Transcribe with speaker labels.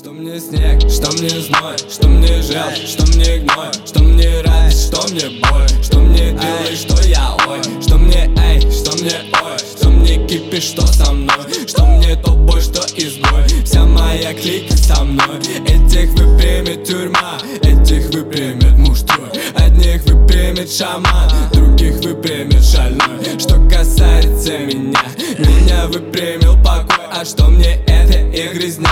Speaker 1: Что мне снег, что мне зной, что мне жел, что мне гной, что мне радость, что мне боль, что мне делай, что я ой, что мне эй, что мне ой, что мне кипиш, что со мной, что мне толпой, что изгой, вся моя клика со мной. Этих выпрямит тюрьма, этих выпрямит муштруй, одних выпрямит шаман, других выпрямит шальной. Что касается меня, меня выпрямил покой, а что мне это и грязня.